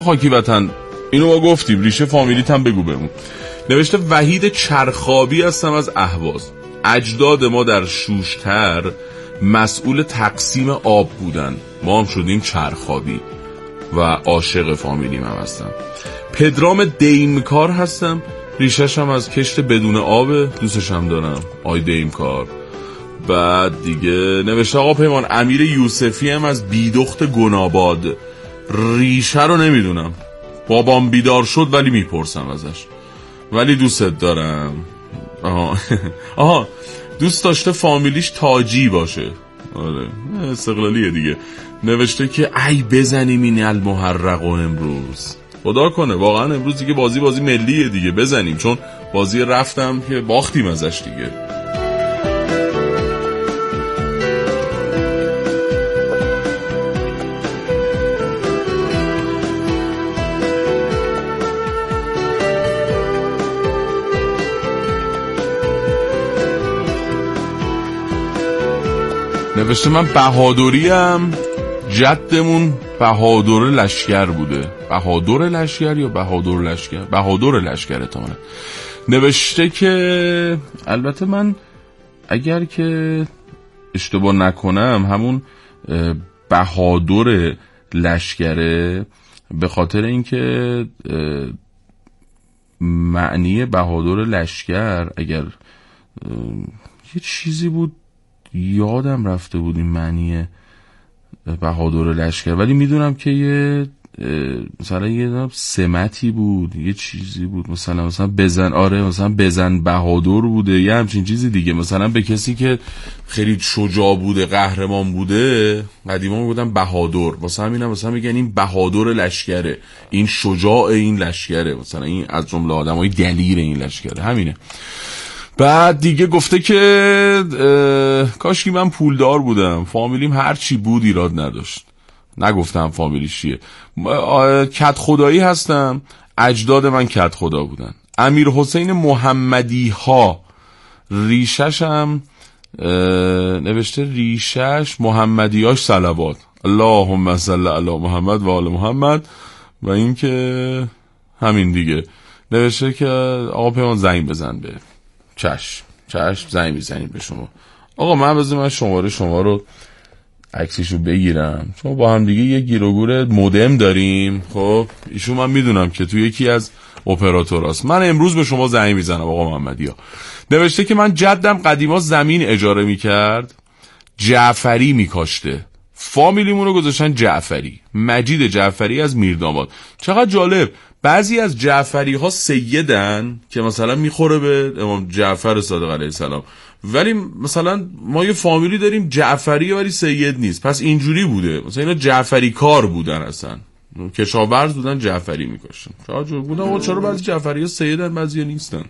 خاکی وطن اینو ما گفتیم، ریشه فامیلیت هم بگو بهمون. نوشته وحید چرخابی هستم از اهواز. اجداد ما در شوشتر مسئول تقسیم آب بودن، ما هم شدیم چرخابی و عاشق فامیلیم هم هستم. پدرام دیمکار هستم، ریشش هم از کشت بدون آب، دوستش هم دارم آی دیمکار. بعد دیگه نوشته آقا پیمان امیر یوسفی هم از بیدخت گناباد، ریشه رو نمیدونم، بابام بیدار شد ولی میپرسم ازش، ولی دوستت دارم. آها دوست داشته فامیلیش تاجی باشه. آره استقلالیه دیگه. نوشته که ای بزنیم این المحرق امروز، خدا کنه واقعا امروز دیگه بازی ملیه دیگه، بزنیم، چون بازی رفتم که باختیم ازش دیگه. نوشته من بهادریم، جدمون بهادر لشکر بوده. بهادر لشکر یا بهادر لشکر؟ بهادر لشکر احتمالاً. نوشته که البته من اگر که اشتباه نکنم همون بهادر لشکره، به خاطر اینکه معنی بهادر لشکر اگر یه چیزی بود یادم رفته بود این معنی بهادر لشکر، ولی میدونم که یه مثلا یه سمتی بود، یه چیزی بود، مثلا بزن، آره مثلا بزن بهادر بوده، یه همچین چیزی دیگه. مثلا به کسی که خیلی شجاع بوده، قهرمان بوده، قدیما میگفتن بهادر، واسه همینم مثلا میگن این بهادر لشکره، این شجاع این لشکره، مثلا این از جمله آدمای دلیر این لشکره، همینه. بعد دیگه گفته که کاشکی من پولدار بودم، فامیلیم هر چی بود ایراد نداشت. نگفتم فامیلیش چیه. کت خدایی هستم، اجداد من کت خدا بودن. امیر حسین محمدی ها، ریشش هم نوشته ریشش محمدیاش صلوات، اللهم صل علی محمد و آل محمد. و این که همین دیگه. نوشته که آقا پیمان زنگ بزن به چشم زنگ میزنیم به شما. آقا من شماره شما رو عکسشو بگیرم، چون با هم دیگه یه گیر و گور مودم داریم. خب ایشون من میدونم که تو یکی از اپراتوراست. من امروز به شما زنگ میزنم آقا محمدیا. نوشته که من جدم قدیما زمین اجاره میکرد، جعفری میکاشته، فامیلیمون رو گذاشتن جعفری. مجید جعفری از میرداماد. چقدر جالب، بعضی از جعفری ها سیدن که مثلا میخوره به امام جعفر صادق علیه السلام، ولی مثلا ما یه فامیلی داریم جعفریه ولی سید نیست. پس اینجوری بوده، مثلا اینا جعفری کار بودن، اصلا کشاورز بودن، جعفری میکاشتن. چرا بودن؟ چرا بعضی جعفری ها سیدن بعضی ها نیستن؟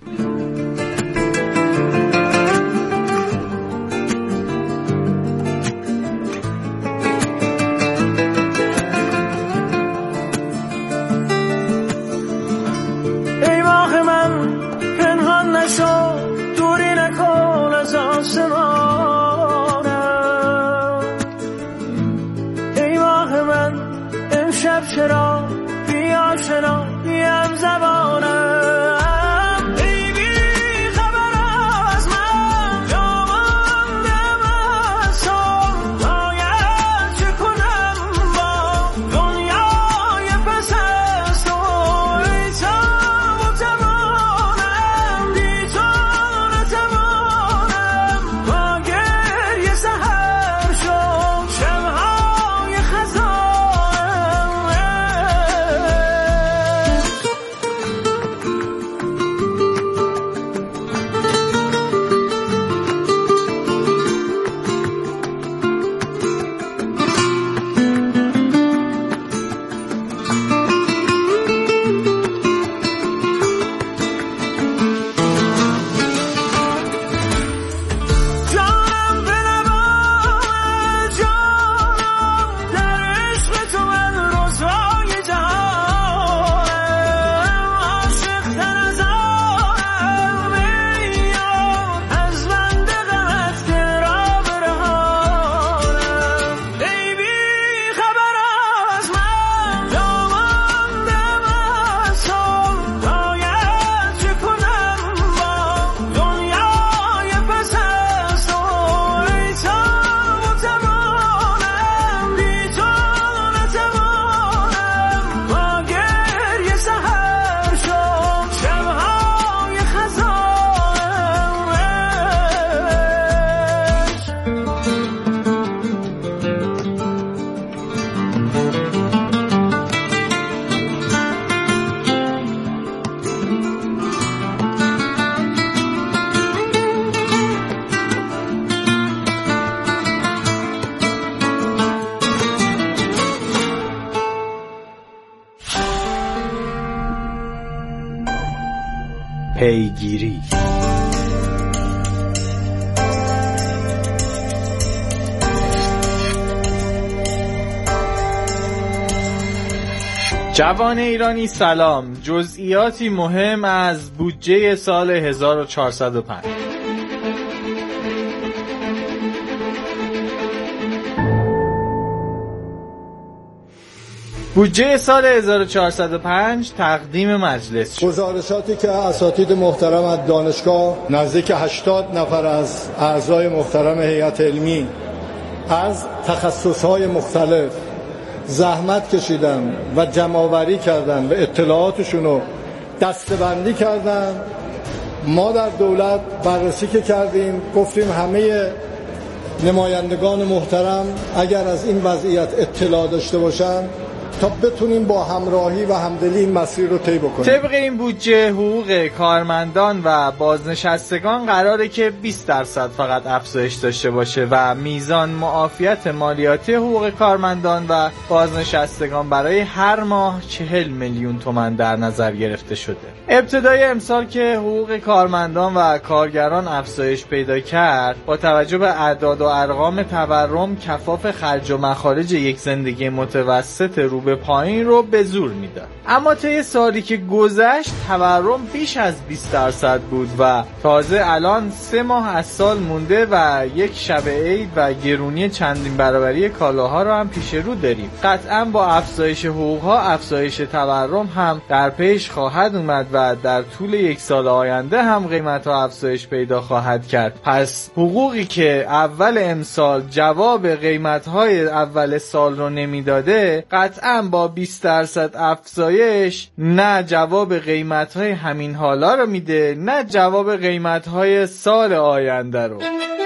چرا بیا شنا یم زبانم، ای بی خبر از من یا ماندم از تو، باید چه کنم با دنیای پس از تو، ای تا متوانم بی تو نتوانم، با گریه سحر شد شبهای خزان. پیگیری. جوان ایرانی سلام. جزئیاتی مهم از بودجه سال 1405. بودجه سال 1405 تقدیم مجلس شد. گزارشاتی که اساتید محترم از دانشگاه نزدیک 80 نفر از اعضای محترم هیئت علمی از تخصصهای مختلف زحمت کشیدن و جمع‌آوری کردن و اطلاعاتشون رو دسته‌بندی کردن. ما در دولت بررسی که کردیم گفتیم همه نمایندگان محترم اگر از این وضعیت اطلاع داشته باشن تا بتونیم با همراهی و همدلی این مسیر رو طی بکنیم. طبق این بودجه حقوق کارمندان و بازنشستگان قراره که 20% فقط افزایش داشته باشه و میزان معافیت مالیاتی حقوق کارمندان و بازنشستگان برای هر ماه 40 میلیون تومان در نظر گرفته شده. ابتدای امسال که حقوق کارمندان و کارگران افزایش پیدا کرد، با توجه به اعداد و ارقام تورم کفاف خرج و مخارج یک زندگی متوسط رو به پایین رو به زور میداد. اما طی سالی که گذشت تورم بیش از 20% بود و تازه الان 3 ماه از سال مونده و یک شب عید و گرونی چندین برابری کالاها رو هم پیش رو داریم. قطعا با افزایش حقوقها افزایش تورم هم در پیش خواهد اومد و در طول یک سال آینده هم قیمت‌ها افزایش پیدا خواهد کرد. پس حقوقی که اول امسال جواب قیمت‌های اول سال رو نمیداده، قطعا با 20% افزایش نه جواب قیمت‌های همین حالا رو میده، نه جواب قیمت‌های سال آینده رو.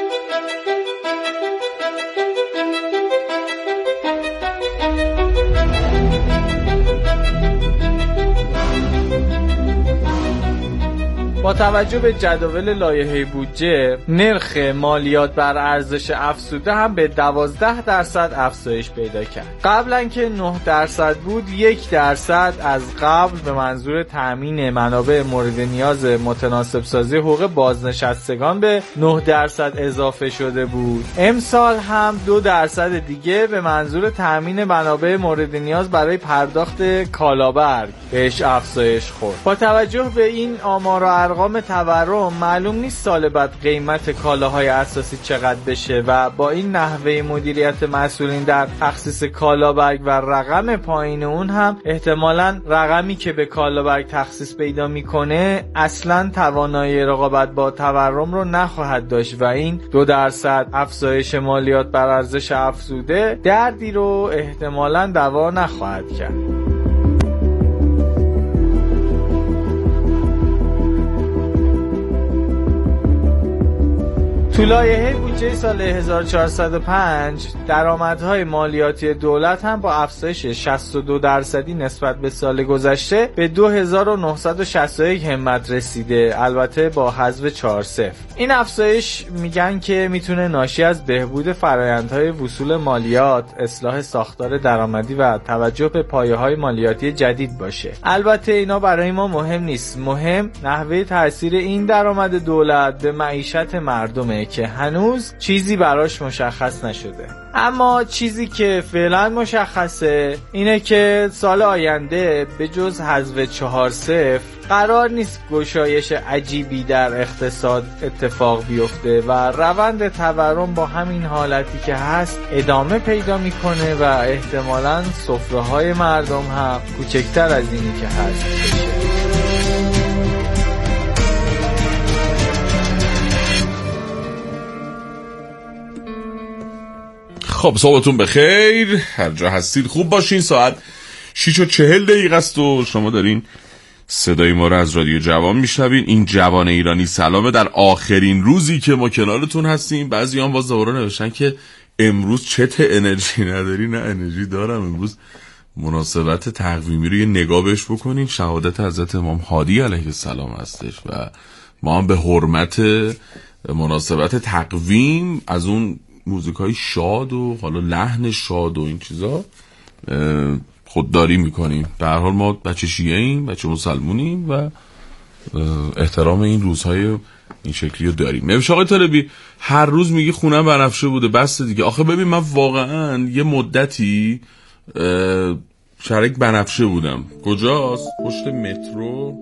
با توجه به جدول لایحه بودجه، نرخ مالیات بر ارزش افزوده هم به 12% افزایش پیدا کرد. قبلا که 9% بود، 1% از قبل به منظور تأمین منابع مورد نیاز متناسب سازی حقوق بازنشستگان به 9% اضافه شده بود. امسال هم 2% دیگه به منظور تأمین منابع مورد نیاز برای پرداخت کالابرگ بهش افزایش خورد. با توجه به این آمار و ارقام تورم معلوم نیست سال بعد قیمت کالاهای اساسی چقدر بشه و با این نحوه مدیریت مسئولین در تخصیص کالابرگ و رقم پایین اون هم احتمالاً رقمی که به کالابرگ تخصیص پیدا میکنه اصلاً توانایی رقابت با تورم رو نخواهد داشت و این 2% افزایش مالیات بر ارزش افزوده دردی رو احتمالاً دوا نخواهد کرد. تو لایحه بودجه سال 1405 درآمدهای مالیاتی دولت هم با افزایش 62% نسبت به سال گذشته به 2961 همت رسیده، البته با حذف 4/0. این افزایش میگن که میتونه ناشی از بهبود فرآیندهای وصول مالیات، اصلاح ساختار درآمدی و توجه به پایه‌های مالیاتی جدید باشه. البته اینا برای ما مهم نیست، مهم نحوه تاثیر این درآمد دولت به معیشت مردمه که هنوز چیزی براش مشخص نشده. اما چیزی که فعلا مشخصه اینه که سال آینده به جز حذف 4/0 قرار نیست گشایش عجیبی در اقتصاد اتفاق بیفته و روند تورم با همین حالتی که هست ادامه پیدا میکنه و احتمالاً سفره‌های مردم هم کوچکتر از اینی که هست بشه. خب صبحتون بخیر، هر جا هستید خوب باشین. ساعت 6:40 است و شما دارین صدای ما رو از رادیو جوان میشنوین. این جوان ایرانی سلامه در آخرین روزی که ما کنارتون هستیم. بعضی هم باز دوباره نوشتن که امروز چت انرژی نداری. نه انرژی دارم. امروز مناسبت تقویمی رو یه نگاه بهش بکنین. شهادت حضرت امام هادی علیه السلام هستش و ما هم به حرمت مناسبت تقویم از اون موزیکای شاد و حالا لحن شاد و این چیزا خودداری میکنیم. به هر حال ما بچه شیعه ایم، بچه مسلمونیم و احترام این روزهای این شکلی رو داریم. نوشته آقای طالبی هر روز میگی خونم بنفشه بوده، بس دیگه. آخه ببین من واقعا یه مدتی شرک بنفشه بودم. کجاست؟ پشت مترو.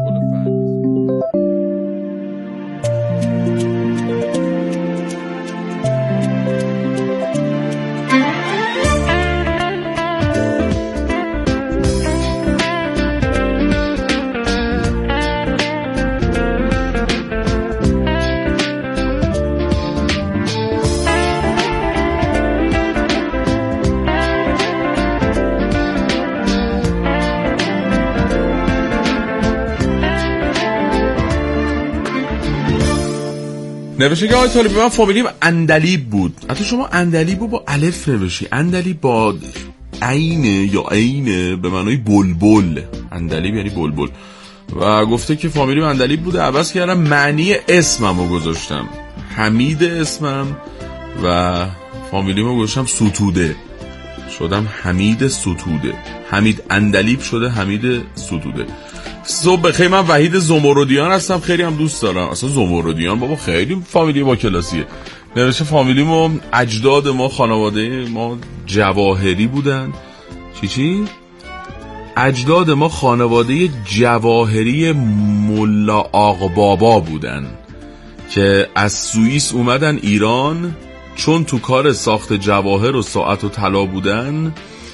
نوشته که آقای طالبی من فامیلیم اندلیب بود. حتی شما اندلیب با الف نوشی، اندلیب با عین یا عین به معنای بلبل. اندلیب یعنی بلبل. و گفته که فامیلیم اندلیب بوده، عوض کردم معنی اسمم رو گذاشتم، حمید اسمم، و فامیلیم رو گذاشتم ستوده، شدم حمید ستوده. حمید اندلیب شده حمید ستوده. صبح بخیر، من وحید زمردیان هستم، خیلی هم دوست دارم. اصلا زمردیان بابا خیلی فامیلی با کلاسیه. نوشته فامیلیمو اجداد ما خانواده ما جواهری بودن. چی؟ اجداد ما خانواده جواهری ملا آقبابا بودن که از سوئیس اومدن ایران، چون تو کار ساخت جواهر و ساعت و طلا بودن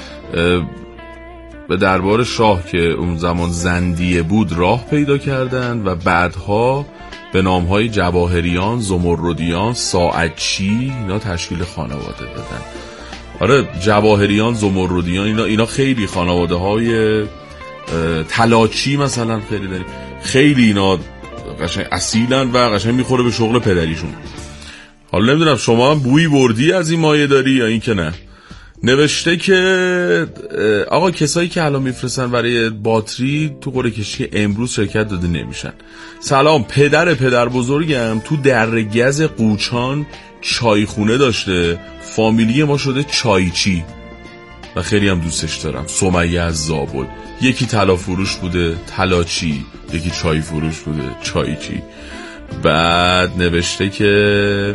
به دربار شاه که اون زمان زندیه بود راه پیدا کردن و بعدها به نامهای جواهریان، زمردیان، ساعتچی اینا تشکیل خانواده دادن. آره جواهریان، زمردیان اینا خیلی خانواده های طلاچی مثلا خیلی داریم، خیلی اینا قشنگ اصیلن و قشنگ میخوره به شغل پدریشون. حالا نمیدونم شما هم بوی بردی از این مایه داری یا این که نه. نوشته که آقا کسایی که الان میفرستن برای باتری تو قرعه کشی امروز شرکت داده نمیشن. سلام، پدر بزرگم تو درگز قوچان چایخونه داشته، فامیلی ما شده چایچی و خیلی هم دوستش دارم. سمیه از زابل، یکی طلا فروش بوده طلاچی، یکی چای فروش بوده چایچی. بعد نوشته که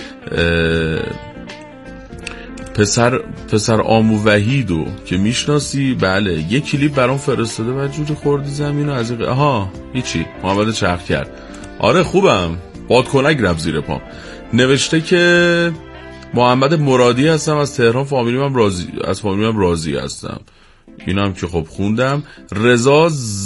پسر آمو وحیدو که میشناسی، بله یه کلیپ برام فرستاده و جوری خوردی زمینو از این هیچی محمد چرخ کرد. آره خوبم، بادکنک رفت زیر پام. نوشته که محمد مرادی هستم از تهران، فامیلیم راضی هستم. اینم که خب خوندم. رضا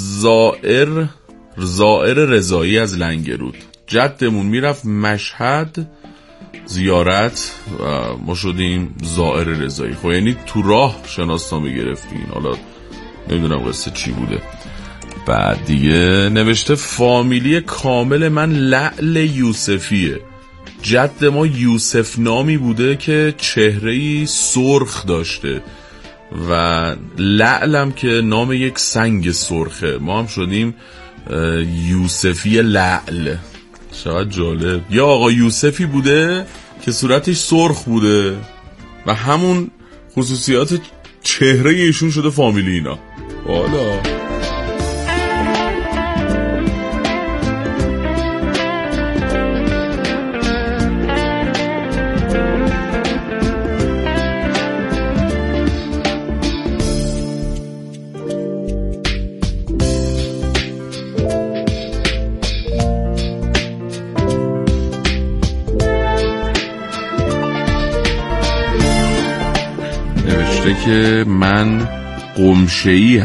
زائر رضایی از لنگرود، جدمون میرفت مشهد زیارت و ما شدیم زائر رضایی. خب یعنی تو راه شناسنامه گرفتین، حالا نمیدونم قصه چی بوده. بعد دیگه نوشته فامیلی کامل من لعل یوسفیه، جد ما یوسف نامی بوده که چهره‌ای سرخ داشته و لعلم که نام یک سنگ سرخه، ما هم شدیم یوسفی لعل. شاید جالب. یا آقا یوسفی بوده که صورتش سرخ بوده و همون خصوصیات چهره ایشون شده فامیلی اینا. والا که من قمشه‌ای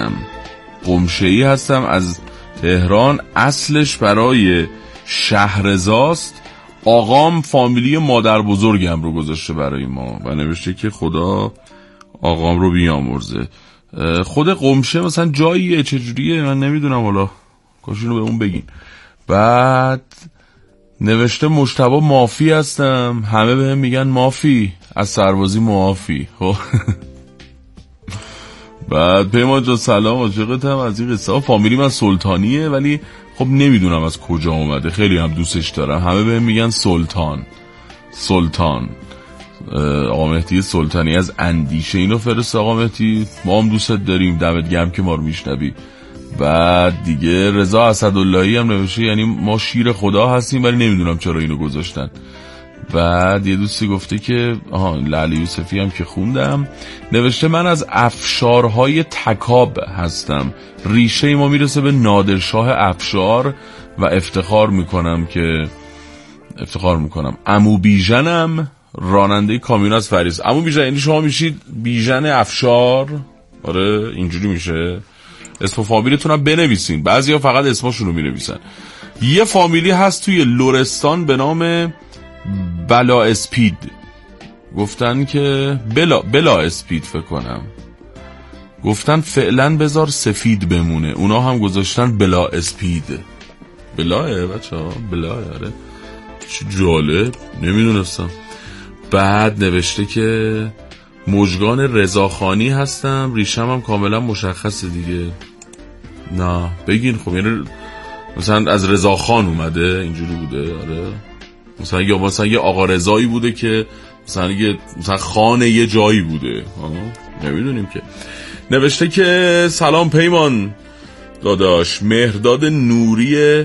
هستم از تهران، اصلش برای شهرزاست، آقام فامیلی مادر بزرگم رو گذاشته برای ما و نوشته که خدا آقام رو بیامرزه. خود قمشه مثلا جاییه چجوریه من نمیدونم، حالا کاش اینو به اون بگین. بعد نوشته مجتبی مافی هستم، همه بهم میگن مافی، از سربازی معافی. خب بعد پیمان جان سلام، عاشقتم. از این قصه ها فامیلی من سلطانیه ولی خب نمیدونم از کجا اومده، خیلی هم دوستش دارم، همه بهم میگن سلطان. آقا مهدی سلطانی از اندیشه اینو فرست. آقا مهدی ما هم دوستت داریم، دمت گرم که ما رو میشنوی. بعد دیگه رضا اسداللهی هم نوشته یعنی ما شیر خدا هستیم ولی نمیدونم چرا اینو گذاشتن. بعد یه دوستی گفته که لعلی یوسفی هم که خوندم نوشته من از افشارهای تکاب هستم، ریشه ما میرسه به نادرشاه افشار و افتخار میکنم عمو بیژنم راننده کامیون از فریس. عمو بیژن یعنی شما میشید بیژن افشار؟ آره اینجوری میشه. اسم فامیلتون هم بنویسین، بعضیا فقط اسمشون رو مینویسن. یه فامیلی هست توی لرستان به نام بلا اسپید، گفتن که بلا اسپید فکر کنم، گفتن فعلا بذار سفید بمونه، اونا هم گذاشتن بلا اسپید. بلاه بچه ها، بلاه. آره چه جالب، نمیدونستم. بعد نوشته که مژگان رضاخانی هستم، ریشم هم کاملا مشخصه دیگه. نه بگین خب، یعنی مثلا از رضاخان اومده اینجوری بوده. آره مثلا یه آقا رضایی بوده که مثلا خانه یه جایی بوده، نمیدونیم که. نوشته که سلام پیمان داداش، مهرداد نوری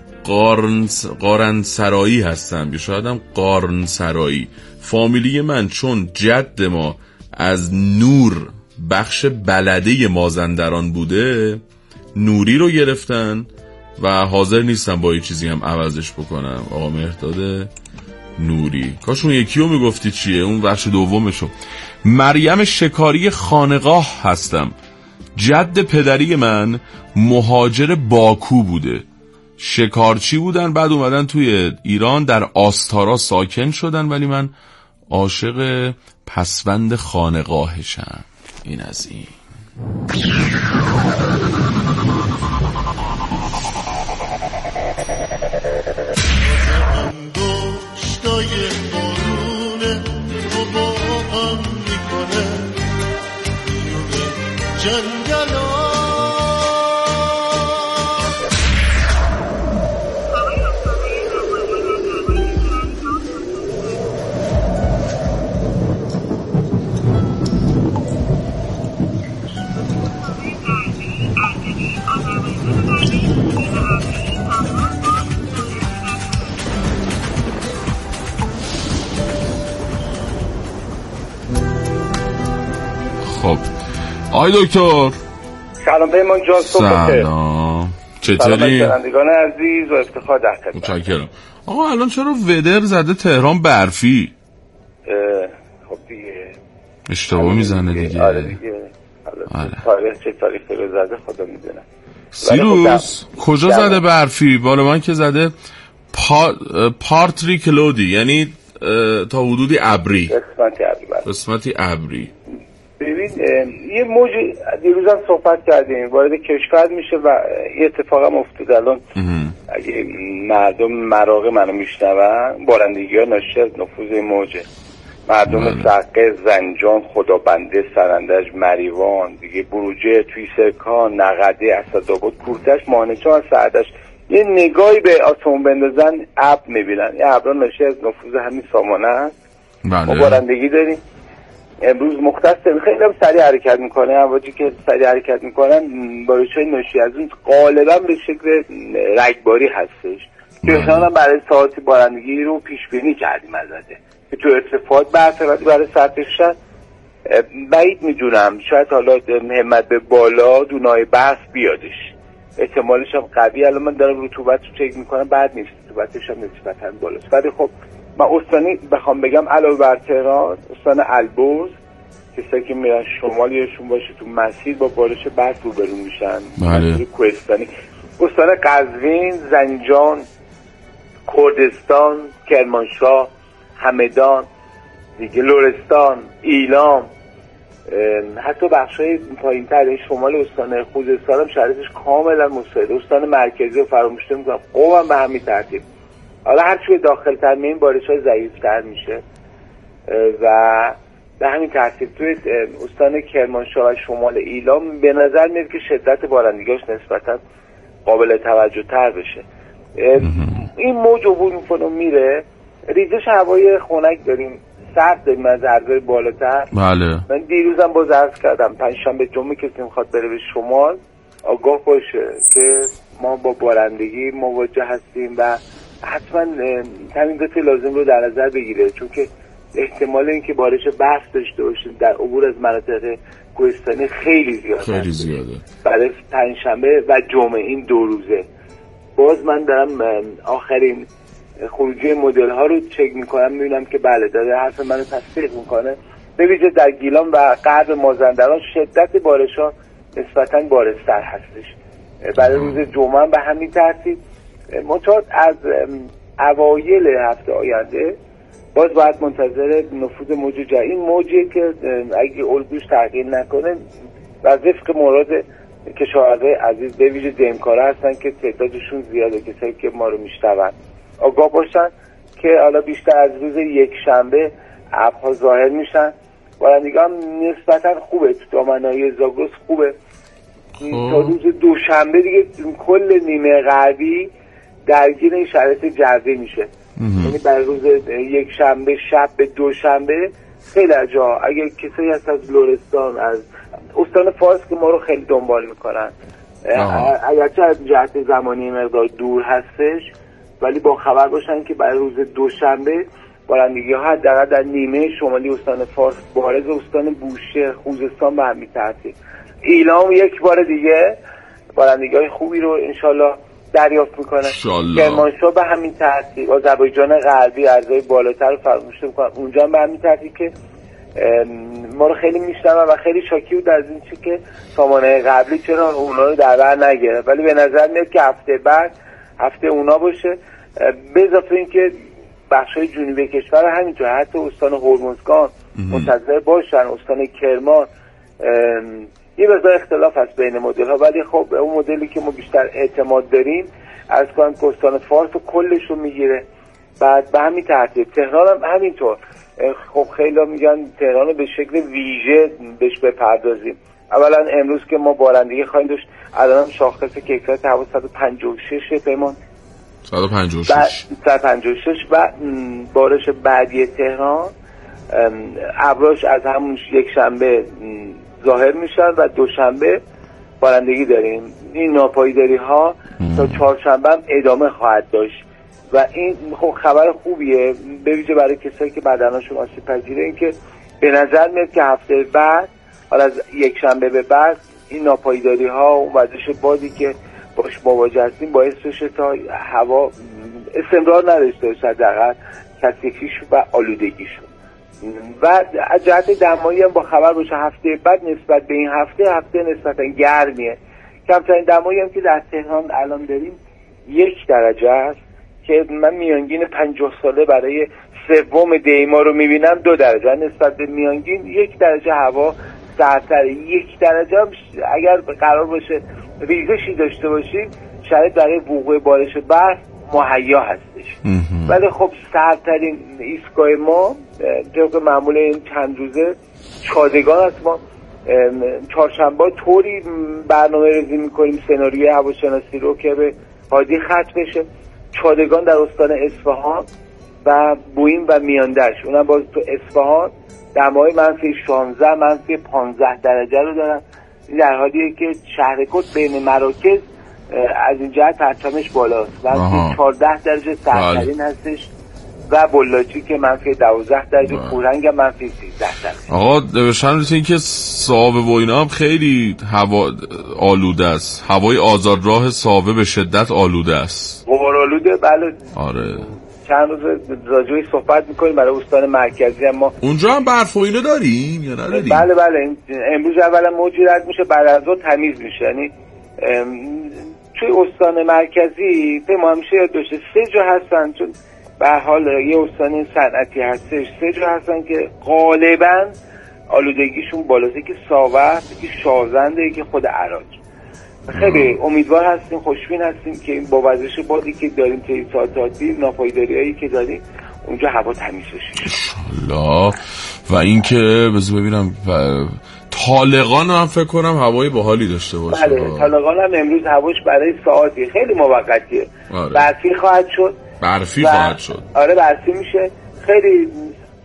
قارنسرایی هستم، یا شاید هم قارنسرایی. فامیلی من چون جد ما از نور بخش بلده مازندران بوده نوری رو گرفتن و حاضر نیستم با یه چیزی هم عوضش بکنم. آقا مهرداد نوری، کاش اون یکی رو میگفتی چیه، اون بخش دومشو. مریم شکاری خانقاه هستم، جد پدری من مهاجر باکو بوده، شکارچی بودن، بعد اومدن توی ایران در آستارا ساکن شدن، ولی من عاشق پسوند خانقاهشم. این از این. خب آی دکتر سلام پیمان جان. سلام، چطوری؟ سلام شنوندگان عزیز و افتخار در خدمت. متشکرم. آقا الان چرا ودر زده تهران برفی؟ خب دیگه اشتباه میزنه دیگه. آره دیگه. تاریخ چه تاریخی رو زده خدا میدونه. سیروس کجا زده برفی؟ بالا من که زده پارتری کلودی، یعنی تا حدودی ابری، قسمتی ابری. ببین یه موج دیروز هم صحبت کردیم وارد کشور میشه و یه اتفاق هم افتاد الان. اگه مردم مراغ منو میشنون، بارندگی ها ناشی از نفوذ موجه. مردم سقه، زنجان، خدابنده، سرندج، مریوان دیگه، بروجه، توی سرکان، نقده، اسدآباد، کورتش، مانچان، سعدش، یه نگاهی به آسمون بندازن ابر میبینن. یه ابرها ناشی از نفوذ همین سامانه هست. ما بارندگی داریم امروز مختصر، خیلی هم سریع حرکت میکنه. امواجی که سریع حرکت میکنن بارش‌های ناشی از اون غالبا به شکل رگباری هستش که هم برای ساعتی بارندگی رو پیش بینی کردیم ازده که تو ارتفاعات برای سطح شد. بعید میدونم، شاید حالا همت به بالا دونای برف بیادش، احتمالش هم قوی. الان من دارم رطوبت رو چک میکنم، بعد نیست، رطوبتش هم نسبتاً بالاست. ولی خب من استانی بخوام بگم علاوه بر تهران، استان البرز کسایی که میرن شمال یادشون باشه تو مسیر با بارش برف روبرو میشن. بله. کوهستانی، استان قزوین، زنجان، کردستان، کرمانشاه، همدان دیگه، لرستان، ایلام، حتی بخشای پایین‌تر شمال استان خوزستان هم شرایطش کاملا مساعد. استان مرکزی رو فراموش نمی‌کنم، قم به همین ترتیب. حالا هرچی به داخل تر می‌ریم بارش‌ها ضعیف‌تر میشه و به همین ترتیب توی استان کرمانشاه و شمال ایلام به نظر میاد که شدت بارندگی‌هاش نسبتاً قابل توجه تر بشه. این موج عبور میکنه میره. ریزش هوای خنک داریم، سرد داریم از عرضای بالاتر. بله. من دیروزم باز عرض کردم پنجشنبه جمعه کسی میخواد بره به شمال آگاه باشه که ما با بارندگی مواجه هستیم و حتما تمهیدات لازم رو در نظر بگیره، چون که احتمال اینکه بارش برف داشته باشیم در عبور از مناطق کوهستانی خیلی زیاده برای پنجشنبه و جمعه، این 2 روزه. باز من دارم آخرین خروجی مدل ها رو چک میکنم، میبینم که بله داره حرف منو تصدیق میکنه. به ویژه در گیلان و غرب مازندران شدت بارش ها نسبتاً بارستر هستش. برای روز جمعه به همین ترتیب. منتها از اوایل هفته آینده باز باید منتظر نفوذ موج جدید. این موجی که اگه الگوش تغییر نکنه و وفق مراد کشاورزای عزیز به ویژه دمکاره هستن که تعدادشون زیاده، کسایی که ما رو میشنون آگاه باشن که حالا بیشتر از روز یک شنبه ابرها ظاهر میشن. بارندگان نسبتا خوبه، تو دامنه‌های زاگرس خوبه. تا روز دوشنبه دیگه کل نیمه غربی درگیر این شرایط جوی میشه. یعنی برای روز یک شنبه شب به دوشنبه خیلی از جا اگه کسایی هست از لرستان، از استان فارس که ما رو خیلی دنبال میکنن، اگرچه از جهت زمانی مقدار دور هستش ولی با خبر باشن که برای روز دوشنبه بارندگی ها حداقل در نیمه شمالی استان فارس، بارز استان بوشهر، خوزستان به همین ترتیب. ایلام یک بار دیگه بارندگی های خوبی رو انشالله دریافت میکنه. کرمانشاه به همین ترتیب، آذربایجان غربی ارزهای بالاتر رو فراموش میکنن، اونجا هم به همین ترتیب که ما رو خیلی میشنون و خیلی شاکی بود از این چی که سامانه قبلی چرا اونا رو در بر نگرفت، ولی به نظر میاد که هفته بعد هفته اونا باشه. به اضافه اینکه بخشای جنوبی کشور همینطور، حتی استان هرمزگان منتظر باشن، استان کرمان. یه مقدار اختلاف هست بین مدل ها، ولی خب اون مدلی که ما بیشتر اعتماد داریم از کنم که استان فارس و کلش رو میگیره. بعد به همین ترتیب تهران هم همینطور. خب خیلی میگن تهران رو به شکل ویژه بهش بپردازیم. اولا امروز که ما بارندگی خواهیم داشت، الان هم شاخص کیفیت هوا 156 پیمان 156 و بارش بعدی تهران ابراش از همون یک شنبه ظاهر میشن و دوشنبه بارندگی داریم. این ناپایداری ها تا چهارشنبه هم ادامه خواهد داشت و این خب خبر خوبیه، به ویژه برای کسایی که بدنشون آسیب پذیره. این که به نظر میاد که هفته بعد، حالا از یک شنبه به بعد، این ناپایداری ها و وزش بادی که باش مواجه هستیم باعث بشه تا هوا استمرار نداشته باشه، حداقل کثیفیش و آلودگیشون. و از جهت دمایی هم با خبر باشه هفته بعد نسبت به این هفته نسبتا گرمیه. کمترین دمایی هم که در تهران الان داریم 1 درجه است که من میانگین 50 ساله برای سوم دیما رو میبینم 2 درجه. نسبت به میانگین 1 درجه هوا سردتر. 1 درجه اگر قرار باشه ریزشی داشته باشیم شاید برای وقوع بارش برف مهیا هستش. ولی خب سردترین ایستگاه ما طبق معمول این چند روزه چادگان است. ما چهارشنبه طوری برنامه ریزی میکنیم سناریوی هواشناسی رو که به حادی ختم بشه. چادگان در استان اصفهان و بوئین و میاندش، اونم باز تو اصفهان دمای -16 -15 درجه رو دارن. این در حالیه که شهرکوت بین مراکز از این جهت پرچمش بالاست و 14 درجه سردترین هستش و بلاچی که -12 درجه، پورنگ هم -13 درجه. آقا نوشتن این که ساوه و اینا هم خیلی هوا آلوده است، هوای آزادراه ساوه به شدت آلوده است. غبار آلوده، بله. آره چند روز راجعش صحبت میکنیم برای استان مرکزی. اما اونجا هم برف و اینو داریم یا نداریم؟ بله امروز اولا موجی رد میشه، بعد از اون تمیز میشه. یعنی توی استان مرکزی ما همیشه یاد داشته 3 جا هستن، چون به حال یه استان صنعتی هستش، 3 جا هستن که غالبا آلودگیشون بالاست، که ساوه، که شازنده، که خود عراج. خیلی امیدوار هستیم، خوشبین هستیم که با وزش بادی که داریم طی ساعاتی، ناپایداریایی که داریم، اونجا هوا تمیز بشه انشالله. و اینکه بذار ببینم طالقان هم فکر کنم هوای باحالی داشته باشه. بله طالقان هم امروز هواش برای ساعتی خیلی موقتیه. آره. برفی خواهد شد. برفی خواهد شد. آره برفی میشه. خیلی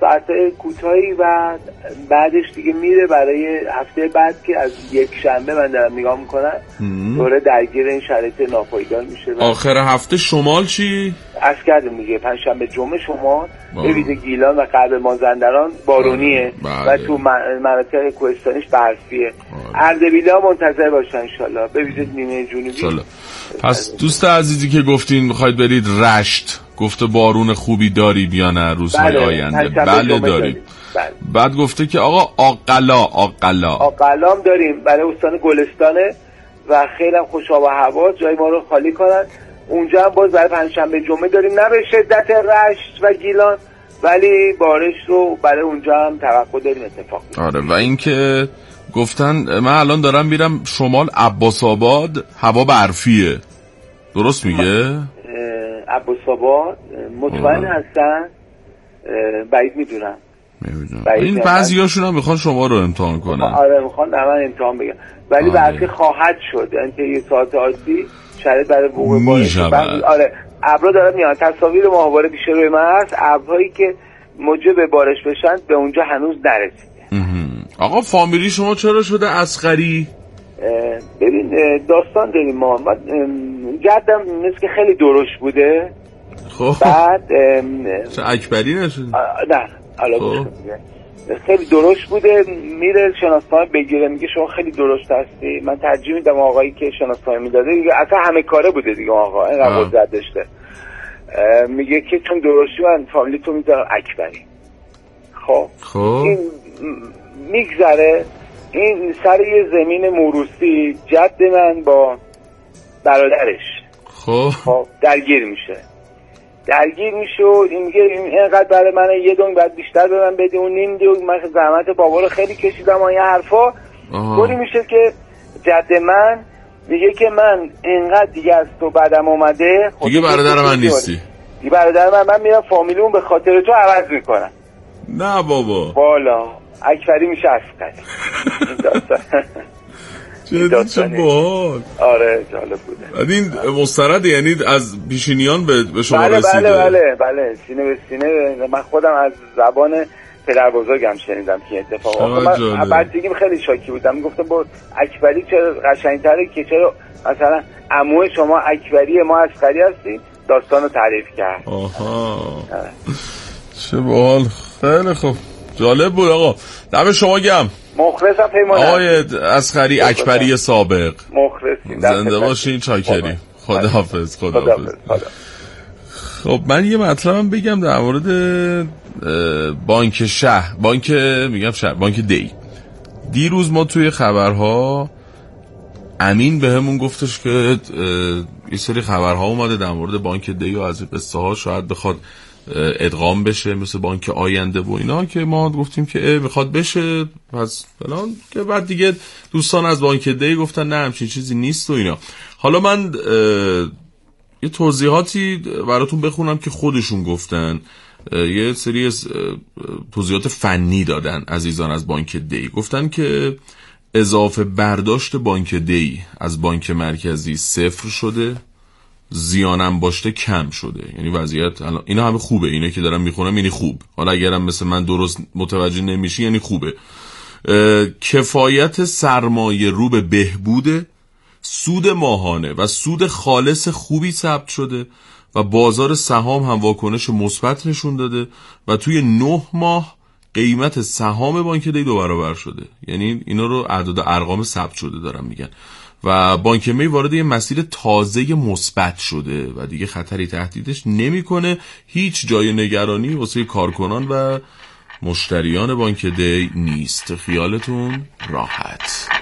ساعت‌های کوتاهی و بعدش دیگه میره برای هفته بعد که از یک شنبه من دارم نگاه میکنم دوره درگیر این شرایط ناپایدار میشه. آخر هفته شمال چی؟ از کردیم دیگه پنجشنبه جمعه شمال به ویژه گیلان و غرب مازندران بارونیه و تو مناطق کوهستانیش برفیه. اردبیلی ها منتظر باشن انشالله به ویژه نیمه جنوبی. پس دوست عزیزی که گفتین میخواید برید رشت، گفته بارون خوبی داریم یا نه روزهای آینده؟ بله داریم. بعد گفته که آقا آقلام داریم برای استان گلستانه و خیلی هم خوش آب و هوا، جای ما رو خالی کنن. اونجا هم باز برای پنجشنبه جمعه داریم، نه به شدت رشت و گیلان ولی بارش رو برای اونجا هم توقع داریم اتفاق. آره و اینکه گفتن من الان دارم میرم شمال عباس‌آباد، هوا برفیه، درست میگه؟ عباس‌آباد مطمئن هستن؟ بعید میدونم. این بعضیاشون هم میخوان شما رو امتحان کنن. آره میخوان من امتحان بگم ولی برفی خواهد شد، یعنی که یه ساعت آتی شرایط برای وقوع بارش. آره ابرا دارن میان، تصاویر ماهواره پیش روی من هست، ابرهایی که موجب بارش بشن به اونجا هنوز نرسیده. آقا فامیلی شما چرا شده اصغری؟ ببین داستان داریم ما، جدم مثل که خیلی درشت بوده. خب بعد چه اکبری نشد؟ نه الان خیلی درشت بوده، میره شناسنامه بگیره میگه شما خیلی درشت هستی. من ترجیح میدم آقایی که شناسنامه میداده دیگه، اصلا همه کاره بوده دیگه آقا اینقدر قدرت داشته. میگه که چون درشتی من فامیلی تو میذارم اکبری. خب این میگذره، این سر یه زمین موروثی جد من با برادرش خب درگیر میشه و این میگه اینقدر برای من یه دنگ بعد بیشتر به من بدی، اون نیم دنگ من زحمت بابا رو خیلی کشیدم و این حرفا. طوری میشه که جد من میگه که من اینقدر دیگه از تو بعدم اومده دیگه برادر من نیستی، دیگه برادر من میرم فامیلون به خاطر تو عوض میکنن. نه بابا والا اکبری میشه عسکری. چه باحال. آره جالب بوده. این مسترد یعنی از پیشینیان به شما رسیده؟ بله سینه به سینه. من خودم از زبان پدر بزرگم شنیدم که اتفاق من بچگیم خیلی شاکی بودم، میگفتم با اکبری چرا قشنگ‌تره که چرا مثلا عمو شما اکبری ما عسکری هستی. داستانو تعریف کرد. چه باحال. خیلی خوب جالب بود آقا. دم شما گرم. مخلصم پیمانه آقای عسکری اکبری سابق. مخلصیم. زنده باشین. چاکری. خداحافظ. خب من یه مطلبم بگم در مورد بانک دی. دیروز ما توی خبرها امین بهمون گفتش که یه سری خبرها اومده در مورد بانک دی و از قصه ها شاید بخواد ادغام بشه مثل بانک آینده و اینا، که ما گفتیم که میخواد بشه پس فلان، که بعد دیگه دوستان از بانک دی گفتن نه همچین چیزی نیست و اینا. حالا من یه توضیحاتی براتون بخونم که خودشون گفتن، یه سری توضیحات فنی دادن عزیزان از بانک دی. گفتن که اضافه برداشت بانک دی از بانک مرکزی 0 شده، زیانم باشته کم شده. یعنی وضعیت اینا همه خوبه، اینا که دارم میخونم یعنی خوب. حالا اگرم مثل من درست متوجه نمیشی یعنی خوبه. کفایت سرمایه رو به بهبوده، سود ماهانه و سود خالص خوبی ثبت شده و بازار سهام هم واکنش مثبت نشون داده و توی 9 ماه قیمت سهام بانک دی 2 برابر شده. یعنی اینا رو اعداد ارقام ثبت شده دارم میگن. و بانک می وارد یه مسیر تازه مثبت شده و دیگه خطری تهدیدش نمیکنه. هیچ جای نگرانی واسه کارکنان و مشتریان بانک دی نیست. خیالتون راحت.